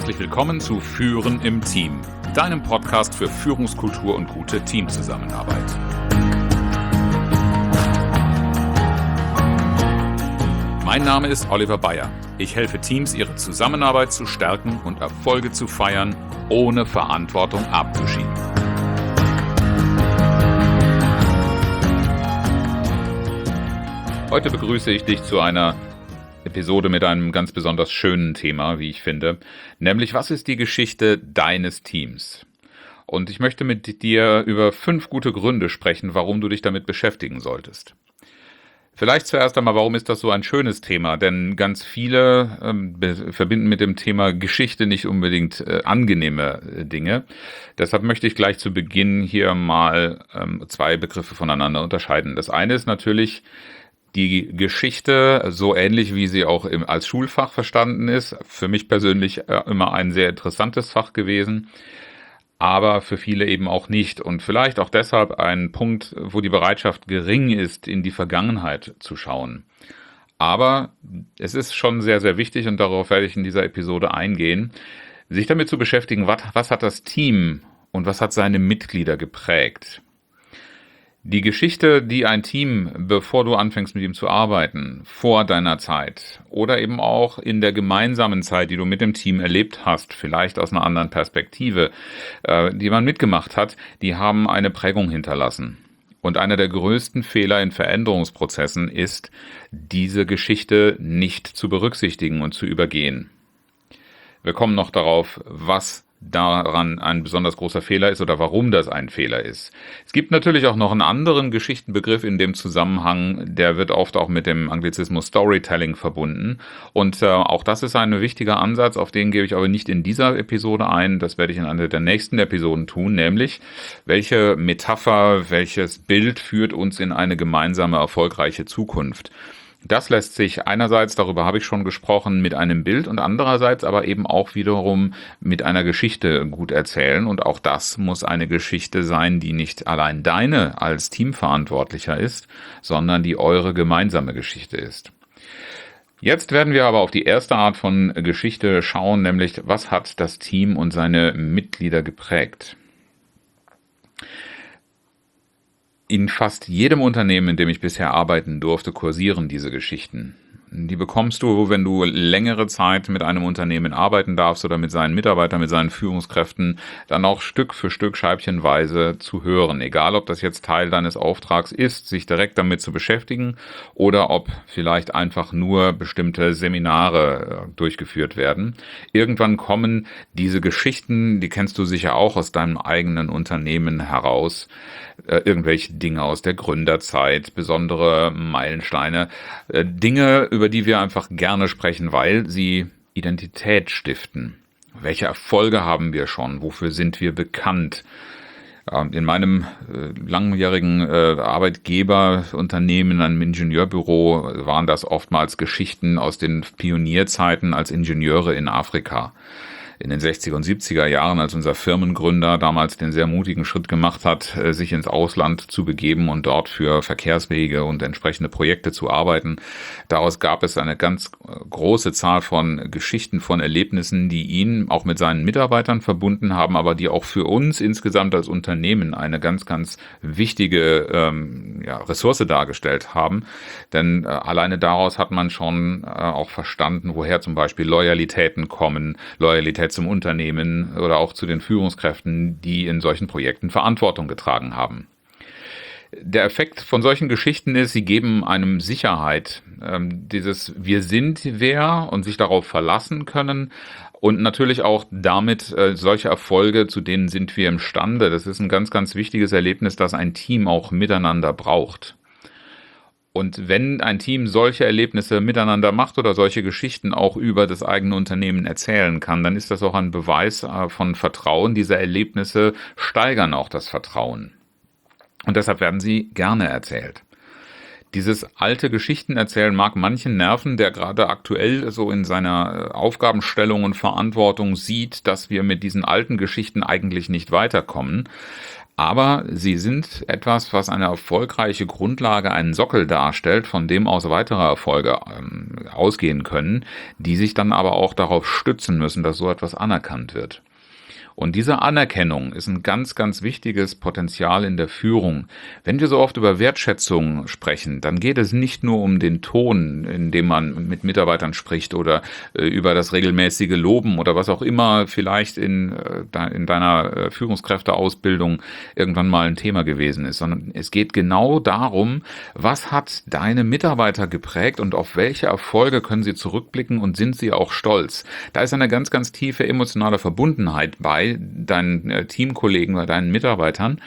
herzlich willkommen zu Führen im Team, deinem Podcast für Führungskultur und gute Teamzusammenarbeit. Mein Name ist Oliver Bayer. Ich helfe Teams, ihre Zusammenarbeit zu stärken und Erfolge zu feiern, ohne Verantwortung abzuschieben. Heute begrüße ich dich zu einer Episode mit einem ganz besonders schönen Thema, wie ich finde, nämlich was ist die Geschichte deines Teams? Und ich möchte mit dir über 5 gute Gründe sprechen, warum du dich damit beschäftigen solltest. Vielleicht zuerst einmal, warum ist das so ein schönes Thema? Denn ganz viele verbinden mit dem Thema Geschichte nicht unbedingt angenehme Dinge. Deshalb möchte ich gleich zu Beginn hier mal 2 Begriffe voneinander unterscheiden. Das eine ist natürlich die Geschichte, so ähnlich wie sie auch als Schulfach verstanden ist. Für mich persönlich immer ein sehr interessantes Fach gewesen, aber für viele eben auch nicht. Und vielleicht auch deshalb ein Punkt, wo die Bereitschaft gering ist, in die Vergangenheit zu schauen. Aber es ist schon sehr, sehr wichtig, und darauf werde ich in dieser Episode eingehen, sich damit zu beschäftigen, was hat das Team und was hat seine Mitglieder geprägt. Die Geschichte, die ein Team, bevor du anfängst mit ihm zu arbeiten, vor deiner Zeit oder eben auch in der gemeinsamen Zeit, die du mit dem Team erlebt hast, vielleicht aus einer anderen Perspektive, die man mitgemacht hat, die haben eine Prägung hinterlassen. Und einer der größten Fehler in Veränderungsprozessen ist, diese Geschichte nicht zu berücksichtigen und zu übergehen. Wir kommen noch darauf, was daran ein besonders großer Fehler ist oder warum das ein Fehler ist. Es gibt natürlich auch noch einen anderen Geschichtenbegriff in dem Zusammenhang, der wird oft auch mit dem Anglizismus Storytelling verbunden, und auch das ist ein wichtiger Ansatz, auf den gehe ich aber nicht in dieser Episode ein, das werde ich in einer der nächsten Episoden tun, nämlich welche Metapher, welches Bild führt uns in eine gemeinsame erfolgreiche Zukunft. Das lässt sich einerseits, darüber habe ich schon gesprochen, mit einem Bild und andererseits aber eben auch wiederum mit einer Geschichte gut erzählen. Und auch das muss eine Geschichte sein, die nicht allein deine als Teamverantwortlicher ist, sondern die eure gemeinsame Geschichte ist. Jetzt werden wir aber auf die erste Art von Geschichte schauen, nämlich was hat das Team und seine Mitglieder geprägt? In fast jedem Unternehmen, in dem ich bisher arbeiten durfte, kursieren diese Geschichten. Die bekommst du, wenn du längere Zeit mit einem Unternehmen arbeiten darfst oder mit seinen Mitarbeitern, mit seinen Führungskräften, dann auch Stück für Stück scheibchenweise zu hören. Egal, ob das jetzt Teil deines Auftrags ist, sich direkt damit zu beschäftigen oder ob vielleicht einfach nur bestimmte Seminare durchgeführt werden. Irgendwann kommen diese Geschichten, die kennst du sicher auch aus deinem eigenen Unternehmen heraus, irgendwelche Dinge aus der Gründerzeit, besondere Meilensteine, Dinge, über die wir einfach gerne sprechen, weil sie Identität stiften. Welche Erfolge haben wir schon? Wofür sind wir bekannt? In meinem langjährigen Arbeitgeberunternehmen, einem Ingenieurbüro, waren das oftmals Geschichten aus den Pionierzeiten als Ingenieure in Afrika. In den 60er und 70er Jahren, als unser Firmengründer damals den sehr mutigen Schritt gemacht hat, sich ins Ausland zu begeben und dort für Verkehrswege und entsprechende Projekte zu arbeiten. Daraus gab es eine ganz große Zahl von Geschichten, von Erlebnissen, die ihn auch mit seinen Mitarbeitern verbunden haben, aber die auch für uns insgesamt als Unternehmen eine ganz, ganz wichtige Ressource dargestellt haben. Denn alleine daraus hat man schon auch verstanden, woher zum Beispiel Loyalitäten kommen, Loyalität zum Unternehmen oder auch zu den Führungskräften, die in solchen Projekten Verantwortung getragen haben. Der Effekt von solchen Geschichten ist, sie geben einem Sicherheit, dieses Wir sind wer und sich darauf verlassen können und natürlich auch damit solche Erfolge, zu denen sind wir imstande. Das ist ein ganz, ganz wichtiges Erlebnis, das ein Team auch miteinander braucht. Und wenn ein Team solche Erlebnisse miteinander macht oder solche Geschichten auch über das eigene Unternehmen erzählen kann, dann ist das auch ein Beweis von Vertrauen. Diese Erlebnisse steigern auch das Vertrauen. Und deshalb werden sie gerne erzählt. Dieses alte Geschichtenerzählen mag manchen nerven, der gerade aktuell so in seiner Aufgabenstellung und Verantwortung sieht, dass wir mit diesen alten Geschichten eigentlich nicht weiterkommen. Aber sie sind etwas, was eine erfolgreiche Grundlage, einen Sockel darstellt, von dem aus weitere Erfolge ausgehen können, die sich dann aber auch darauf stützen müssen, dass so etwas anerkannt wird. Und diese Anerkennung ist ein ganz, ganz wichtiges Potenzial in der Führung. Wenn wir so oft über Wertschätzung sprechen, dann geht es nicht nur um den Ton, in dem man mit Mitarbeitern spricht oder über das regelmäßige Loben oder was auch immer vielleicht in deiner Führungskräfteausbildung irgendwann mal ein Thema gewesen ist, sondern es geht genau darum, was hat deine Mitarbeiter geprägt und auf welche Erfolge können sie zurückblicken und sind sie auch stolz. Da ist eine ganz, ganz tiefe emotionale Verbundenheit bei deinen Teamkollegen, bei deinen Mitarbeitern.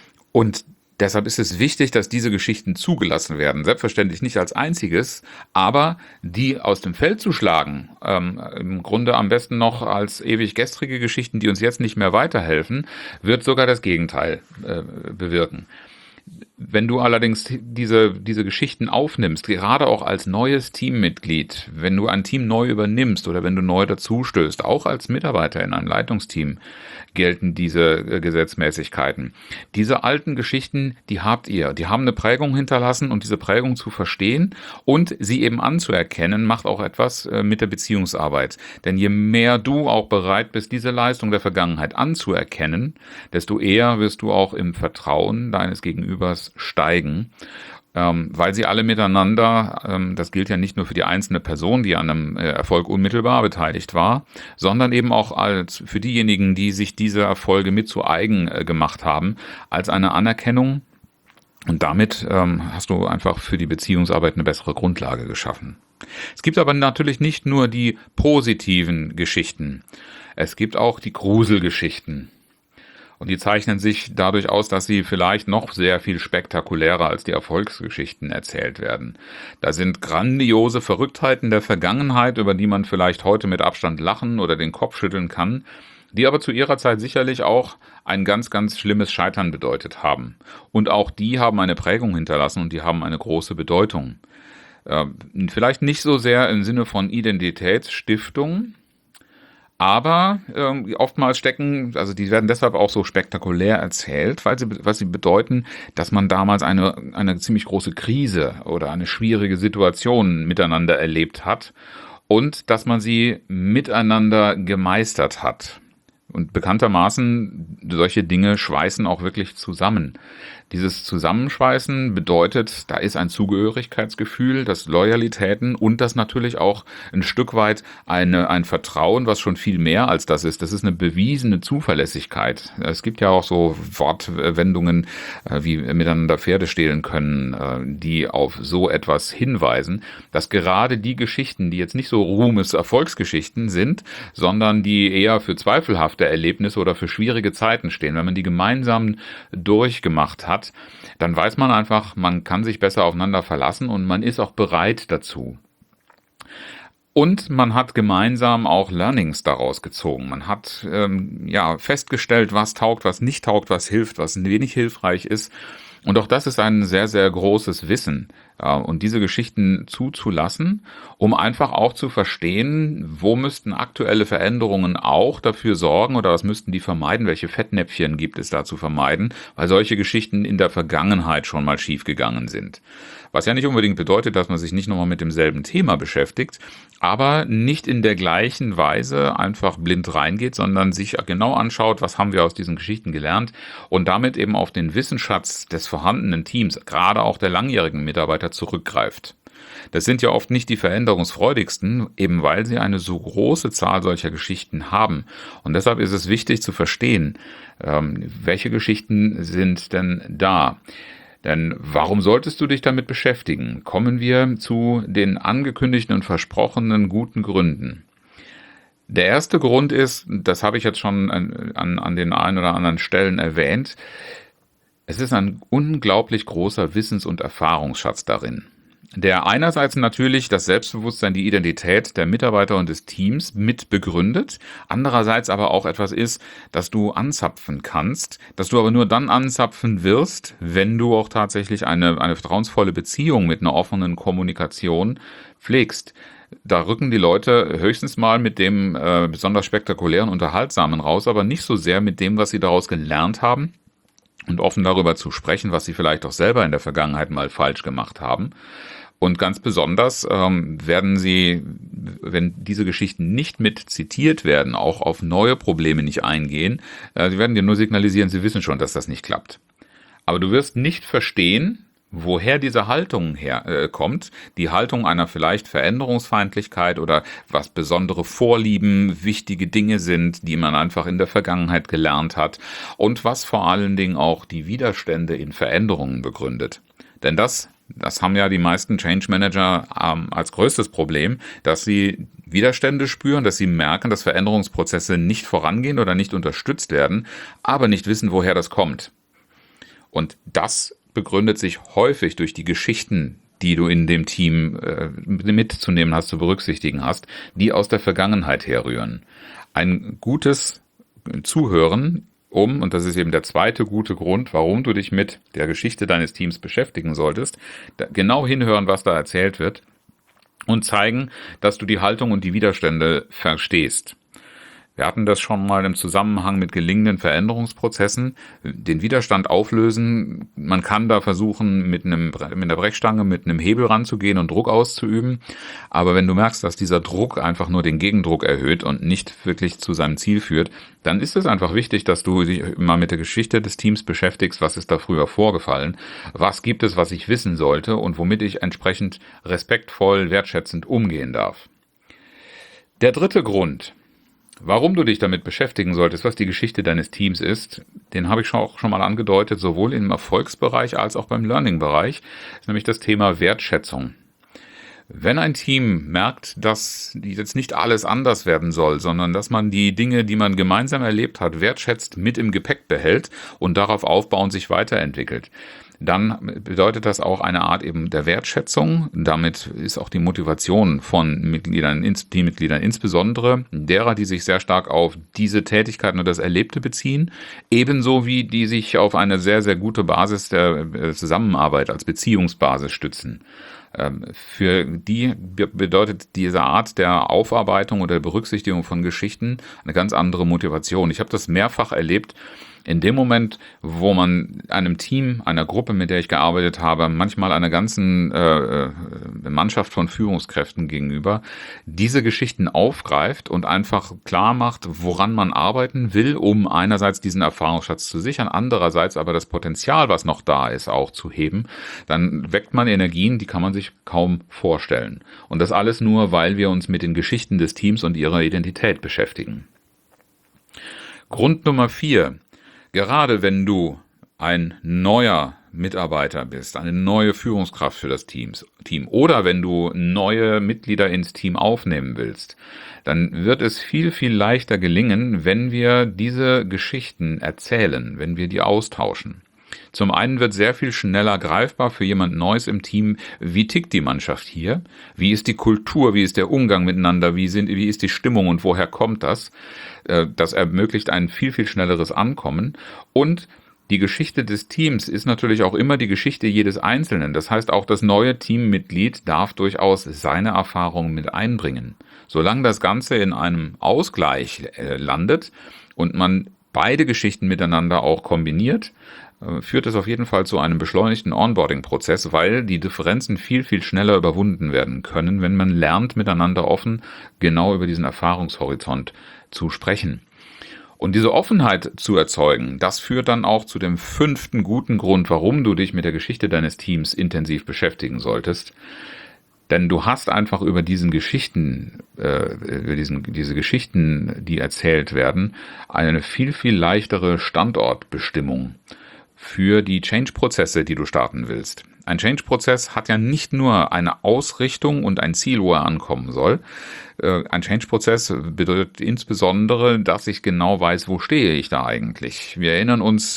Und deshalb ist es wichtig, dass diese Geschichten zugelassen werden. Selbstverständlich nicht als einziges, aber die aus dem Feld zu schlagen, im Grunde am besten noch als ewig gestrige Geschichten, die uns jetzt nicht mehr weiterhelfen, wird sogar das Gegenteil bewirken. Wenn du allerdings diese Geschichten aufnimmst, gerade auch als neues Teammitglied, wenn du ein Team neu übernimmst oder wenn du neu dazustößt, auch als Mitarbeiter in einem Leitungsteam, gelten diese Gesetzmäßigkeiten. Diese alten Geschichten, die habt ihr. Die haben eine Prägung hinterlassen und diese Prägung zu verstehen und sie eben anzuerkennen, macht auch etwas mit der Beziehungsarbeit. Denn je mehr du auch bereit bist, diese Leistung der Vergangenheit anzuerkennen, desto eher wirst du auch im Vertrauen deines Gegenübers steigen. Weil sie alle miteinander, das gilt ja nicht nur für die einzelne Person, die an einem Erfolg unmittelbar beteiligt war, sondern eben auch als für diejenigen, die sich diese Erfolge mit zu eigen gemacht haben, als eine Anerkennung. Und damit hast du einfach für die Beziehungsarbeit eine bessere Grundlage geschaffen. Es gibt aber natürlich nicht nur die positiven Geschichten. Es gibt auch die Gruselgeschichten. Und die zeichnen sich dadurch aus, dass sie vielleicht noch sehr viel spektakulärer als die Erfolgsgeschichten erzählt werden. Da sind grandiose Verrücktheiten der Vergangenheit, über die man vielleicht heute mit Abstand lachen oder den Kopf schütteln kann, die aber zu ihrer Zeit sicherlich auch ein ganz, ganz schlimmes Scheitern bedeutet haben. Und auch die haben eine Prägung hinterlassen und die haben eine große Bedeutung. Vielleicht nicht so sehr im Sinne von Identitätsstiftung, aber oftmals stecken, also die werden deshalb auch so spektakulär erzählt, was sie bedeuten, dass man damals eine ziemlich große Krise oder eine schwierige Situation miteinander erlebt hat und dass man sie miteinander gemeistert hat. Und bekanntermaßen, solche Dinge schweißen auch wirklich zusammen. Dieses Zusammenschweißen bedeutet, da ist ein Zugehörigkeitsgefühl, das Loyalitäten und das natürlich auch ein Stück weit ein Vertrauen, was schon viel mehr als das ist. Das ist eine bewiesene Zuverlässigkeit. Es gibt ja auch so Wortwendungen, wie miteinander Pferde stehlen können, die auf so etwas hinweisen, dass gerade die Geschichten, die jetzt nicht so Erfolgsgeschichten sind, sondern die eher für zweifelhafte Erlebnisse oder für schwierige Zeiten stehen, wenn man die gemeinsam durchgemacht hat, dann weiß man einfach, man kann sich besser aufeinander verlassen und man ist auch bereit dazu. Und man hat gemeinsam auch Learnings daraus gezogen. Man hat festgestellt, was taugt, was nicht taugt, was hilft, was wenig hilfreich ist. Und auch das ist ein sehr, sehr großes Wissen. Und diese Geschichten zuzulassen, um einfach auch zu verstehen, wo müssten aktuelle Veränderungen auch dafür sorgen oder was müssten die vermeiden, welche Fettnäpfchen gibt es da zu vermeiden, weil solche Geschichten in der Vergangenheit schon mal schiefgegangen sind. Was ja nicht unbedingt bedeutet, dass man sich nicht nochmal mit demselben Thema beschäftigt, aber nicht in der gleichen Weise einfach blind reingeht, sondern sich genau anschaut, was haben wir aus diesen Geschichten gelernt und damit eben auf den Wissensschatz des vorhandenen Teams, gerade auch der langjährigen Mitarbeiter, zurückgreift. Das sind ja oft nicht die veränderungsfreudigsten, eben weil sie eine so große Zahl solcher Geschichten haben. Und deshalb ist es wichtig zu verstehen, welche Geschichten sind denn da. Denn warum solltest du dich damit beschäftigen? Kommen wir zu den angekündigten und versprochenen guten Gründen. Der erste Grund ist, das habe ich jetzt schon an den einen oder anderen Stellen erwähnt, es ist ein unglaublich großer Wissens- und Erfahrungsschatz darin, der einerseits natürlich das Selbstbewusstsein, die Identität der Mitarbeiter und des Teams mit begründet, andererseits aber auch etwas ist, das du anzapfen kannst, das du aber nur dann anzapfen wirst, wenn du auch tatsächlich eine vertrauensvolle Beziehung mit einer offenen Kommunikation pflegst. Da rücken die Leute höchstens mal mit dem besonders spektakulären, unterhaltsamen raus, aber nicht so sehr mit dem, was sie daraus gelernt haben und offen darüber zu sprechen, was sie vielleicht auch selber in der Vergangenheit mal falsch gemacht haben. Und ganz besonders werden sie, wenn diese Geschichten nicht mit zitiert werden, auch auf neue Probleme nicht eingehen. Sie werden dir nur signalisieren, sie wissen schon, dass das nicht klappt. Aber du wirst nicht verstehen, woher diese Haltung herkommt, die Haltung einer vielleicht Veränderungsfeindlichkeit oder was besondere Vorlieben, wichtige Dinge sind, die man einfach in der Vergangenheit gelernt hat und was vor allen Dingen auch die Widerstände in Veränderungen begründet. Denn das haben ja die meisten Change Manager als größtes Problem, dass sie Widerstände spüren, dass sie merken, dass Veränderungsprozesse nicht vorangehen oder nicht unterstützt werden, aber nicht wissen, woher das kommt. Und das begründet sich häufig durch die Geschichten, die du in dem Team mitzunehmen hast, zu berücksichtigen hast, die aus der Vergangenheit herrühren. Ein gutes Zuhören, und das ist eben der zweite gute Grund, warum du dich mit der Geschichte deines Teams beschäftigen solltest, genau hinhören, was da erzählt wird und zeigen, dass du die Haltung und die Widerstände verstehst. Wir hatten das schon mal im Zusammenhang mit gelingenden Veränderungsprozessen, den Widerstand auflösen. Man kann da versuchen, mit der Brechstange, mit einem Hebel ranzugehen und Druck auszuüben. Aber wenn du merkst, dass dieser Druck einfach nur den Gegendruck erhöht und nicht wirklich zu seinem Ziel führt, dann ist es einfach wichtig, dass du dich mal mit der Geschichte des Teams beschäftigst. Was ist da früher vorgefallen? Was gibt es, was ich wissen sollte und womit ich entsprechend respektvoll, wertschätzend umgehen darf? Der dritte Grund, warum du dich damit beschäftigen solltest, was die Geschichte deines Teams ist, den habe ich auch schon mal angedeutet, sowohl im Erfolgsbereich als auch beim Learning-Bereich, ist nämlich das Thema Wertschätzung. Wenn ein Team merkt, dass jetzt nicht alles anders werden soll, sondern dass man die Dinge, die man gemeinsam erlebt hat, wertschätzt, mit im Gepäck behält und darauf aufbauend sich weiterentwickelt, dann bedeutet das auch eine Art eben der Wertschätzung. Damit ist auch die Motivation von Teammitgliedern, insbesondere derer, die sich sehr stark auf diese Tätigkeiten und das Erlebte beziehen, ebenso wie die sich auf eine sehr, sehr gute Basis der Zusammenarbeit als Beziehungsbasis stützen. Für die bedeutet diese Art der Aufarbeitung oder Berücksichtigung von Geschichten eine ganz andere Motivation. Ich habe das mehrfach erlebt. In dem Moment, wo man einem Team, einer Gruppe, mit der ich gearbeitet habe, manchmal einer ganzen Mannschaft von Führungskräften gegenüber, diese Geschichten aufgreift und einfach klar macht, woran man arbeiten will, um einerseits diesen Erfahrungsschatz zu sichern, andererseits aber das Potenzial, was noch da ist, auch zu heben, dann weckt man Energien, die kann man sich kaum vorstellen. Und das alles nur, weil wir uns mit den Geschichten des Teams und ihrer Identität beschäftigen. Grund Nummer 4. Gerade wenn du ein neuer Mitarbeiter bist, eine neue Führungskraft für das Team oder wenn du neue Mitglieder ins Team aufnehmen willst, dann wird es viel, viel leichter gelingen, wenn wir diese Geschichten erzählen, wenn wir die austauschen. Zum einen wird sehr viel schneller greifbar für jemand Neues im Team, wie tickt die Mannschaft hier, wie ist die Kultur, wie ist der Umgang miteinander, wie ist die Stimmung und woher kommt das. Das ermöglicht ein viel, viel schnelleres Ankommen und die Geschichte des Teams ist natürlich auch immer die Geschichte jedes Einzelnen. Das heißt, auch das neue Teammitglied darf durchaus seine Erfahrungen mit einbringen. Solange das Ganze in einem Ausgleich landet und man beide Geschichten miteinander auch kombiniert, führt es auf jeden Fall zu einem beschleunigten Onboarding-Prozess, weil die Differenzen viel, viel schneller überwunden werden können, wenn man lernt, miteinander offen genau über diesen Erfahrungshorizont zu sprechen. Und diese Offenheit zu erzeugen, das führt dann auch zu dem 5. guten Grund, warum du dich mit der Geschichte deines Teams intensiv beschäftigen solltest. Denn du hast einfach über diesen Geschichten, diese Geschichten, die erzählt werden, eine viel, viel leichtere Standortbestimmung für die Change-Prozesse, die du starten willst. Ein Change-Prozess hat ja nicht nur eine Ausrichtung und ein Ziel, wo er ankommen soll. Ein Change-Prozess bedeutet insbesondere, dass ich genau weiß, wo stehe ich da eigentlich. Wir erinnern uns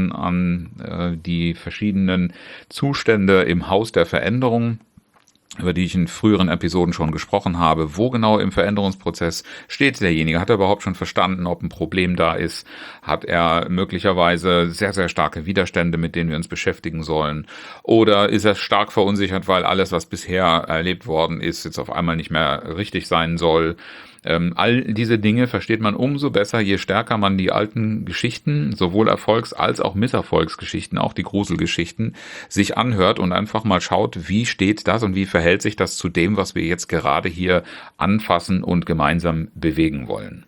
an die verschiedenen Zustände im Haus der Veränderung, über die ich in früheren Episoden schon gesprochen habe. Wo genau im Veränderungsprozess steht derjenige? Hat er überhaupt schon verstanden, ob ein Problem da ist? Hat er möglicherweise sehr, sehr starke Widerstände, mit denen wir uns beschäftigen sollen? Oder ist er stark verunsichert, weil alles, was bisher erlebt worden ist, jetzt auf einmal nicht mehr richtig sein soll? All diese Dinge versteht man umso besser, je stärker man die alten Geschichten, sowohl Erfolgs- als auch Misserfolgsgeschichten, auch die Gruselgeschichten, sich anhört und einfach mal schaut, wie steht das und wie verhält sich das zu dem, was wir jetzt gerade hier anfassen und gemeinsam bewegen wollen.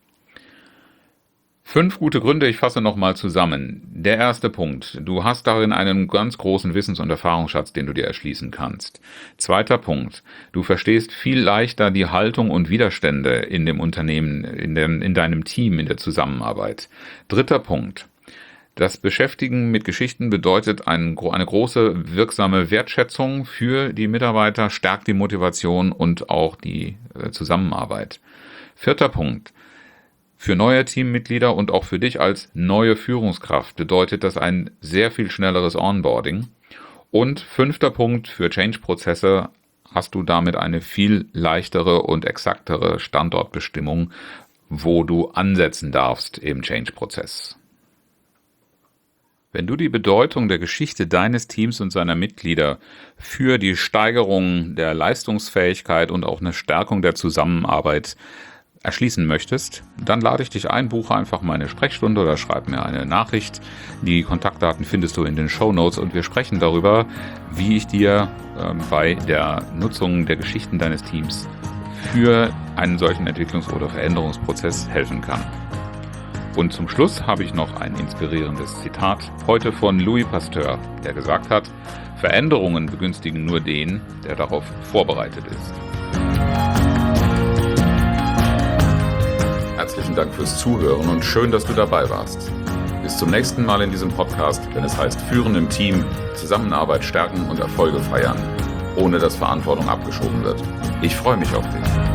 5 gute Gründe, ich fasse nochmal zusammen. Der erste Punkt, du hast darin einen ganz großen Wissens- und Erfahrungsschatz, den du dir erschließen kannst. Zweiter Punkt, du verstehst viel leichter die Haltung und Widerstände in dem Unternehmen, in deinem Team, in der Zusammenarbeit. Dritter Punkt, das Beschäftigen mit Geschichten bedeutet eine große wirksame Wertschätzung für die Mitarbeiter, stärkt die Motivation und auch die Zusammenarbeit. Vierter Punkt, für neue Teammitglieder und auch für dich als neue Führungskraft bedeutet das ein sehr viel schnelleres Onboarding. Und 5. Punkt, für Change-Prozesse hast du damit eine viel leichtere und exaktere Standortbestimmung, wo du ansetzen darfst im Change-Prozess. Wenn du die Bedeutung der Geschichte deines Teams und seiner Mitglieder für die Steigerung der Leistungsfähigkeit und auch eine Stärkung der Zusammenarbeit erschließen möchtest, dann lade ich dich ein, buche einfach meine Sprechstunde oder schreib mir eine Nachricht. Die Kontaktdaten findest du in den Shownotes und wir sprechen darüber, wie ich dir bei der Nutzung der Geschichten deines Teams für einen solchen Entwicklungs- oder Veränderungsprozess helfen kann. Und zum Schluss habe ich noch ein inspirierendes Zitat, heute von Louis Pasteur, der gesagt hat, Veränderungen begünstigen nur den, der darauf vorbereitet ist. Herzlichen Dank fürs Zuhören und schön, dass du dabei warst. Bis zum nächsten Mal in diesem Podcast, wenn es heißt Führen im Team, Zusammenarbeit stärken und Erfolge feiern, ohne dass Verantwortung abgeschoben wird. Ich freue mich auf dich.